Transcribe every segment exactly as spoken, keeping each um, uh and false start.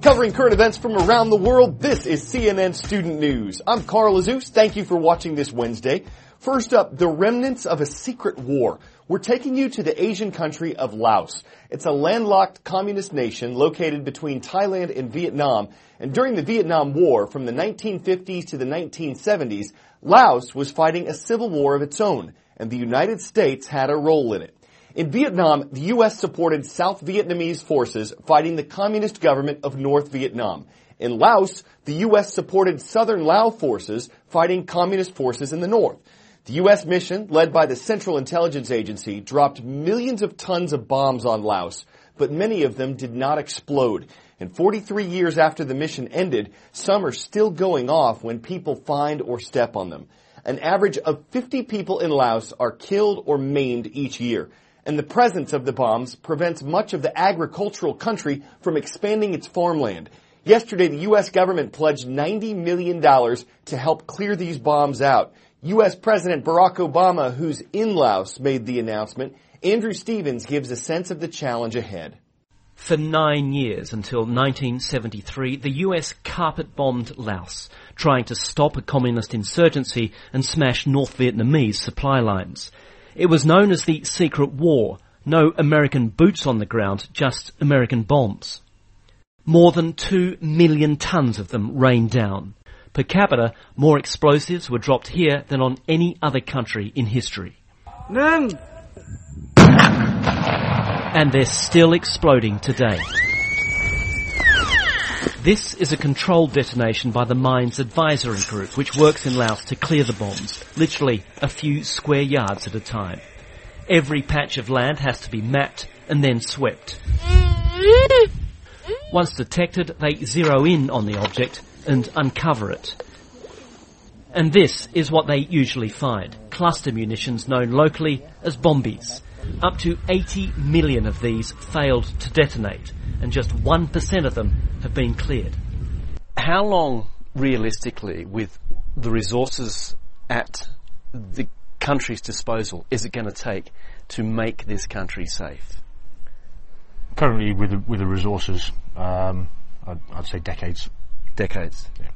Covering current events from around the world, this is C N N Student News. I'm Carl Azuz. Thank you for watching this Wednesday. First up, the remnants of a secret war. We're taking you to the Asian country of Laos. It's a landlocked communist nation located between Thailand and Vietnam. And during the Vietnam War, from the nineteen fifties to the nineteen seventies, Laos was fighting a civil war of its own, and the United States had a role in it. In Vietnam, the U S supported South Vietnamese forces fighting the communist government of North Vietnam. In Laos, the U S supported Southern Lao forces fighting communist forces in the north. The U S mission, led by the Central Intelligence Agency, dropped millions of tons of bombs on Laos, but many of them did not explode. And forty-three years after the mission ended, some are still going off when people find or step on them. An average of fifty people in Laos are killed or maimed each year. And the presence of the bombs prevents much of the agricultural country from expanding its farmland. Yesterday, the U S government pledged ninety million dollars to help clear these bombs out. U S President Barack Obama, who's in Laos, made the announcement. Andrew Stevens gives a sense of the challenge ahead. For nine years, until nineteen seventy-three, the U S carpet-bombed Laos, trying to stop a communist insurgency and smash North Vietnamese supply lines. It was known as the Secret War. No American boots on the ground, just American bombs. More than two million tons of them rained down. Per capita, more explosives were dropped here than on any other country in history. None. And they're still exploding today. This is a controlled detonation by the Mines Advisory Group, which works in Laos to clear the bombs, literally a few square yards at a time. Every patch of land has to be mapped and then swept. Once detected, they zero in on the object and uncover it. And this is what they usually find: cluster munitions known locally as bombies. Up to eighty million of these failed to detonate, and just one percent of them have been cleared. How long, realistically, with the resources at the country's disposal, is it going to take to make this country safe? Currently, with the, with the resources, um, I'd, I'd say decades. Decades. Yeah.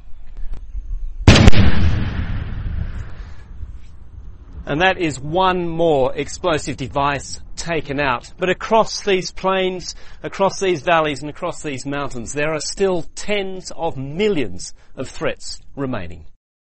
And that is one more explosive device taken out. But across these plains, across these valleys and across these mountains, there are still tens of millions of threats remaining.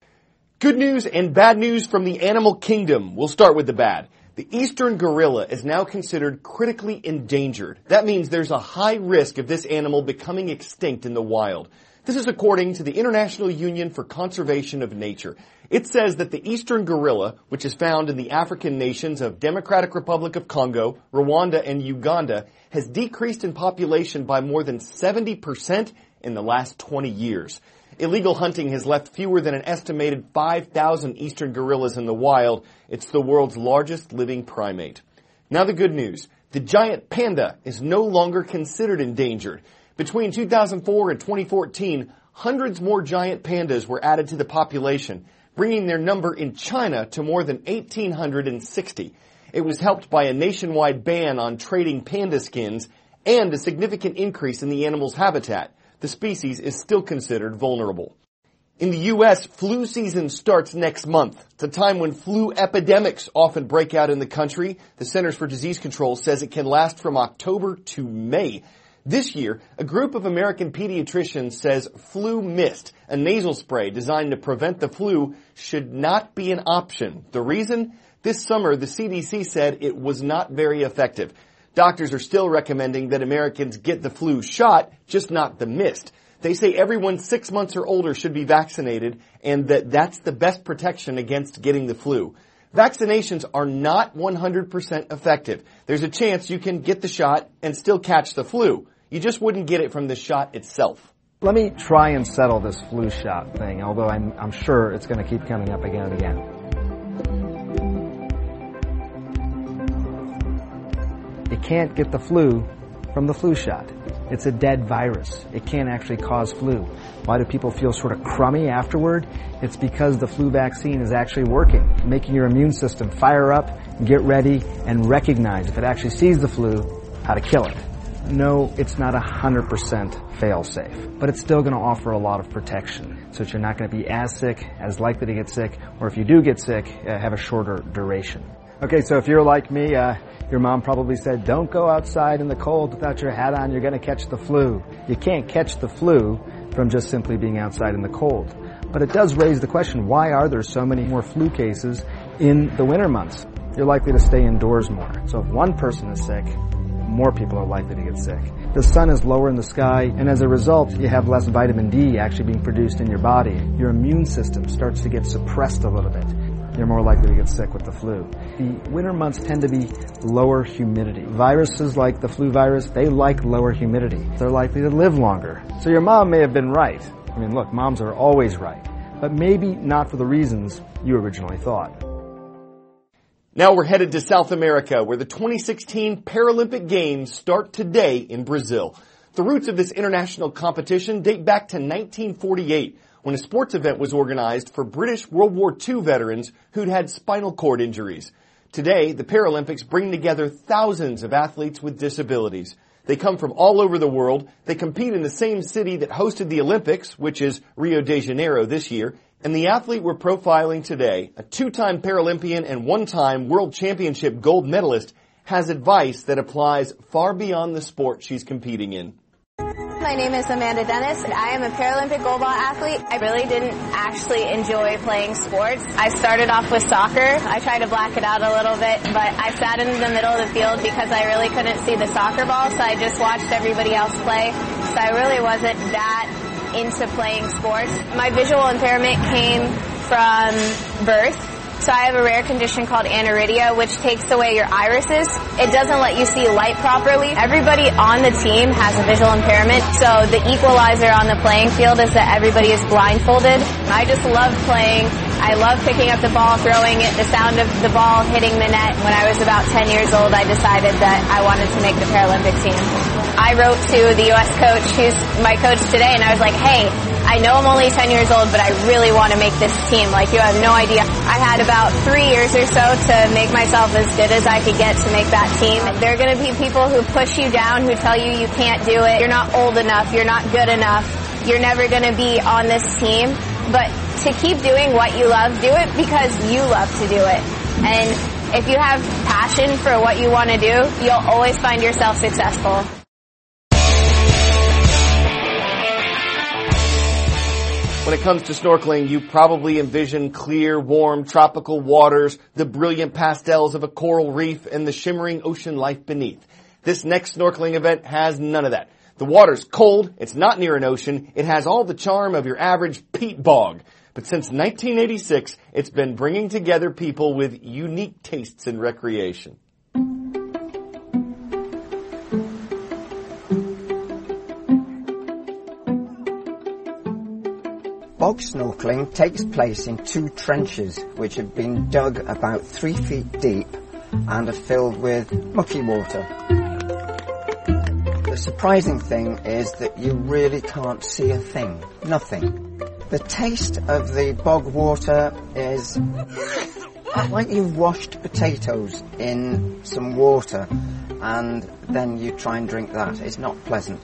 Good news and bad news from the animal kingdom. We'll start with the bad. The eastern gorilla is now considered critically endangered. That means there's a high risk of this animal becoming extinct in the wild. This is according to the International Union for Conservation of Nature. It says that the eastern gorilla, which is found in the African nations of Democratic Republic of Congo, Rwanda, and Uganda, has decreased in population by more than seventy percent in the last twenty years. Illegal hunting has left fewer than an estimated five thousand eastern gorillas in the wild. It's the world's largest living primate. Now the good news. The giant panda is no longer considered endangered. Between two thousand four and twenty fourteen, hundreds more giant pandas were added to the population, bringing their number in China to more than one thousand eight hundred sixty. It was helped by a nationwide ban on trading panda skins and a significant increase in the animal's habitat. The species is still considered vulnerable. In the U S, flu season starts next month. It's a time when flu epidemics often break out in the country. The Centers for Disease Control says it can last from October to May. This year, a group of American pediatricians says Flu Mist, a nasal spray designed to prevent the flu, should not be an option. The reason? This summer, the C D C said it was not very effective. Doctors are still recommending that Americans get the flu shot, just not the mist. They say everyone six months or older should be vaccinated, and that that's the best protection against getting the flu. Vaccinations are not one hundred percent effective. There's a chance you can get the shot and still catch the flu. You just wouldn't get it from the shot itself. Let me try and settle this flu shot thing, although I'm, I'm sure it's going to keep coming up again and again. You can't get the flu from the flu shot. It's a dead virus. It can't actually cause flu. Why do people feel sort of crummy afterward? It's because the flu vaccine is actually working, making your immune system fire up, get ready, and recognize, if it actually sees the flu, how to kill it. no, it's not one hundred percent fail-safe, but it's still going to offer a lot of protection, so that you're not going to be as sick, as likely to get sick, or if you do get sick, uh, have a shorter duration. Okay, so if you're like me, uh, your mom probably said, don't go outside in the cold without your hat on, you're going to catch the flu. You can't catch the flu from just simply being outside in the cold. But it does raise the question, why are there so many more flu cases in the winter months? You're likely to stay indoors more. So if one person is sick, more people are likely to get sick. The sun is lower in the sky, and as a result, you have less vitamin D actually being produced in your body. Your immune system starts to get suppressed a little bit. You're more likely to get sick with the flu. The winter months tend to be lower humidity. Viruses like the flu virus, they like lower humidity. They're likely to live longer. So your mom may have been right. I mean, look, moms are always right, but maybe not for the reasons you originally thought. Now we're headed to South America, where the twenty sixteen Paralympic Games start today in Brazil. The roots of this international competition date back to nineteen forty-eight, when a sports event was organized for British World War Two veterans who'd had spinal cord injuries. Today, the Paralympics bring together thousands of athletes with disabilities. They come from all over the world. They compete in the same city that hosted the Olympics, which is Rio de Janeiro this year. And the athlete we're profiling today, a two-time Paralympian and one-time World Championship gold medalist, has advice that applies far beyond the sport she's competing in. My name is Amanda Dennis. I am a Paralympic goalball athlete. I really didn't actually enjoy playing sports. I started off with soccer. I tried to black it out a little bit, but I sat in the middle of the field because I really couldn't see the soccer ball, so I just watched everybody else play. So I really wasn't that into playing sports. My visual impairment came from birth. So I have a rare condition called aniridia, which takes away your irises. It doesn't let you see light properly. Everybody on the team has a visual impairment, so the equalizer on the playing field is that everybody is blindfolded. I just love playing. I love picking up the ball, throwing it, the sound of the ball hitting the net. When I was about ten years old, I decided that I wanted to make the Paralympic team. I wrote to the U S coach, who's my coach today, and I was like, hey, I know I'm only ten years old, but I really want to make this team. Like, you have no idea. I had about three years or so to make myself as good as I could get to make that team. There are going to be people who push you down, who tell you you can't do it. You're not old enough. You're not good enough. You're never going to be on this team. But to keep doing what you love, do it because you love to do it. And if you have passion for what you want to do, you'll always find yourself successful. When it comes to snorkeling, you probably envision clear, warm, tropical waters, the brilliant pastels of a coral reef, and the shimmering ocean life beneath. This next snorkeling event has none of that. The water's cold, it's not near an ocean, it has all the charm of your average peat bog. But since nineteen eighty-six, it's been bringing together people with unique tastes in recreation. Bog snorkeling takes place in two trenches which have been dug about three feet deep and are filled with mucky water. The surprising thing is that you really can't see a thing, nothing. The taste of the bog water is like you've washed potatoes in some water and then you try and drink that. It's not pleasant.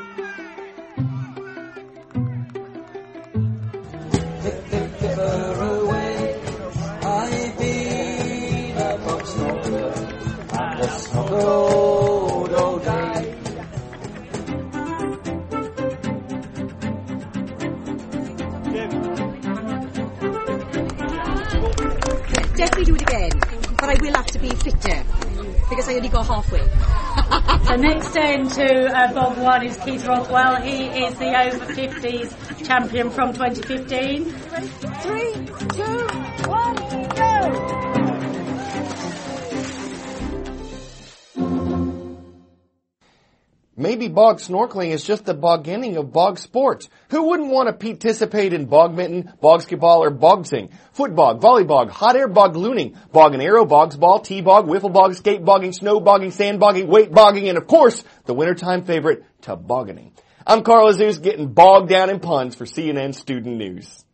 Definitely do it again, but I will have to be fitter because I only got halfway. So next into uh, Bog One is Keith Rothwell. He is the over fifties champion from twenty fifteen. Three, two, one, go! Maybe bog snorkeling is just the beginning of bog sports. Who wouldn't want to participate in bogmitten, bogsketball, or bogsing? Foot bog, volley bog, hot air bog looning, bog and arrow, bogs ball, t-bog, wiffle bog, skate bogging, snow bogging, sand bogging, weight bogging, and of course, the wintertime favorite, tobogganing. I'm Carl Azuz getting bogged down in puns for C N N Student News.